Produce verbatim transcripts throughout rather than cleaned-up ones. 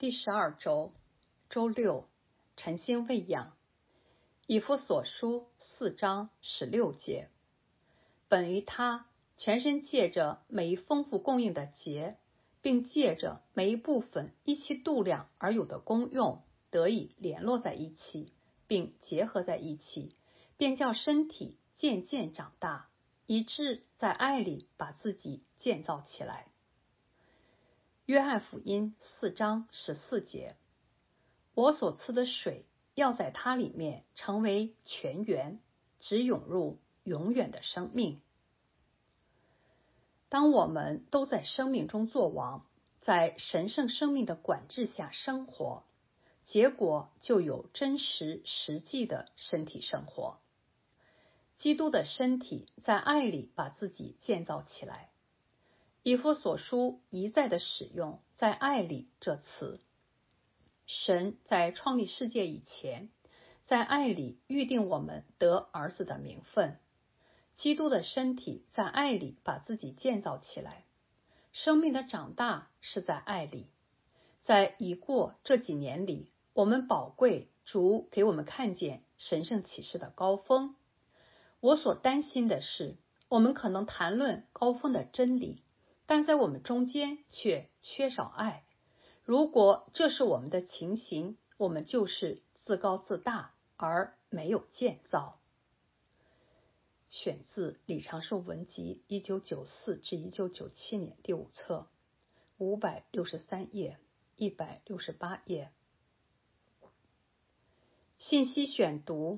第十二周，周六，晨星喂养。以弗所书四章十六节，本于他，全身借着每一丰富供应的节，并借着每一部分依其度量而有的功用，得以联络在一起，并结合在一起，便叫身体渐渐长大，以致在爱里把自己建造起来。约翰福音四章十四节，我所赐的水要在它里面成为泉源，直涌入永远的生命。当我们都在生命中作王，在神圣生命的管制下生活，结果就有真实实际的身体生活。基督的身体在爱里把自己建造起来。以弗所书一再的使用在爱里这词。神在创立世界以前，在爱里预定我们得儿子的名分。基督的身体在爱里把自己建造起来。生命的长大是在爱里。在已过这几年里，我们宝贵主给我们看见神圣启示的高峰。我所担心的是，我们可能谈论高峰的真理，但在我们中间却缺少爱。如果这是我们的情形，我们就是自高自大而没有建造。选自李长寿文集一九九四至一九九七年第五册，五百六十三页，一百六十八页。信息选读：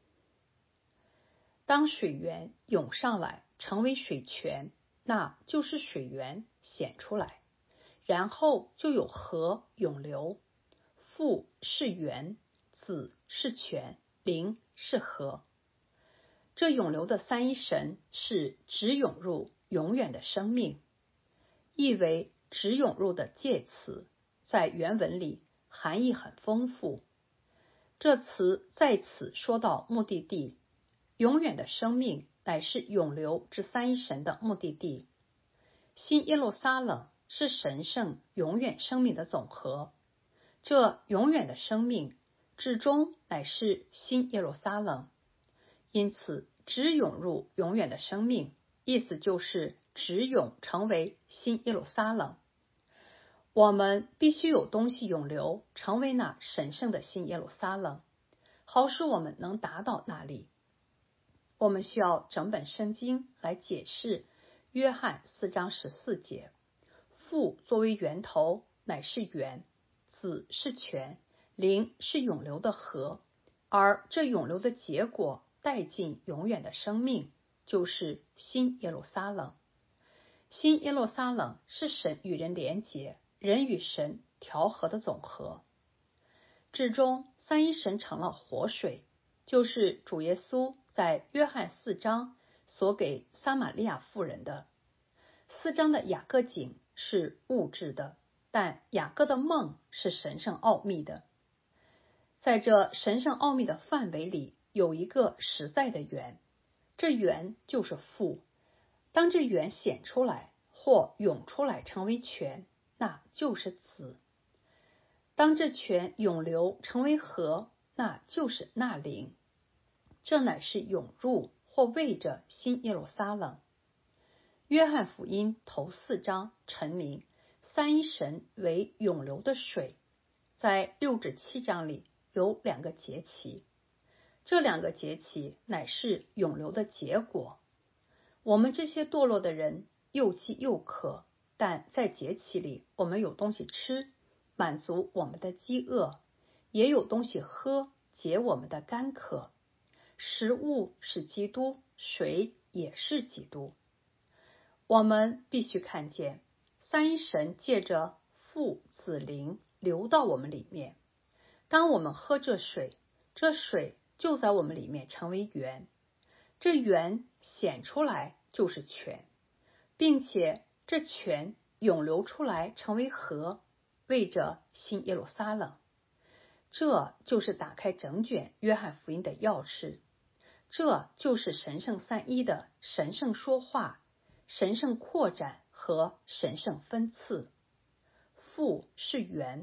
当水源涌上来成为水泉，那就是水源显出来，然后就有河涌流。父是源，子是泉，灵是河。这涌流的三一神是直涌入永远的生命，意为直涌入的介词，在原文里含义很丰富。这词在此说到目的地，永远的生命乃是涌流之三一神的目的地。新耶路撒冷是神圣永远生命的总和，这永远的生命至终乃是新耶路撒冷。因此直涌入永远的生命，意思就是直涌成为新耶路撒冷。我们必须有东西涌流，成为那神圣的新耶路撒冷，好使我们能达到那里。我们需要整本圣经来解释约翰四章十四节。父作为源头，乃是源，子是泉，灵是涌流的河，而这涌流的结果带进永远的生命，就是新耶路撒冷。新耶路撒冷是神与人连结，人与神调和的总和。至终三一神成了活水，就是主耶稣在约翰四章所给撒玛利亚妇人的。四章的雅各井是物质的，但雅各的梦是神圣奥秘的。在这神圣奥秘的范围里，有一个实在的源，这源就是父。当这源显出来或涌出来成为泉，那就是子。当这泉涌流成为河，那就是那灵。这乃是涌入或为着新耶路撒冷。约翰福音头四章陈明三一神为涌流的水，在六至七章里有两个节期，这两个节期乃是涌流的结果。我们这些堕落的人又饥又渴，但在节期里我们有东西吃，满足我们的饥饿，也有东西喝，解我们的干渴。食物是基督，水也是基督。我们必须看见三一神借着父子灵流到我们里面。当我们喝这水，这水就在我们里面成为源，这源显出来就是泉，并且这泉涌流出来成为河，为着新耶路撒冷。这就是打开整卷约翰福音的钥匙，这就是神圣三一的神圣说话、神圣扩展和神圣分次。父是源，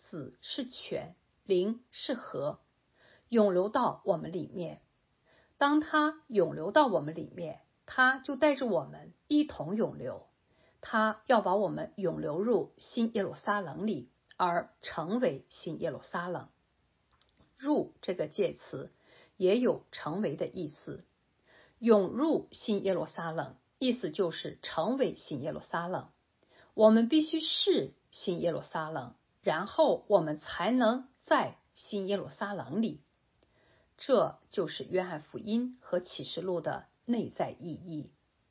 子是泉，灵是河，涌流到我们里面。当它涌流到我们里面，它就带着我们一同涌流，它要把我们涌流入新耶路撒冷里，而成为新耶路撒冷。入这个介词也有成为的意思，涌入新耶路撒冷，意思就是成为新耶路撒冷。我们必须是新耶路撒冷，然后我们才能在新耶路撒冷里。这就是约翰福音和启示录的内在意义。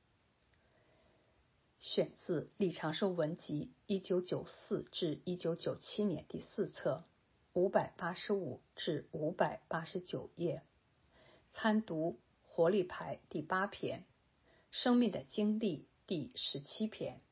选自李长寿文集一九九四至一九九七年第四册五百八十五至五百八十九页，参读活力牌第八篇，生命的经历第十七篇。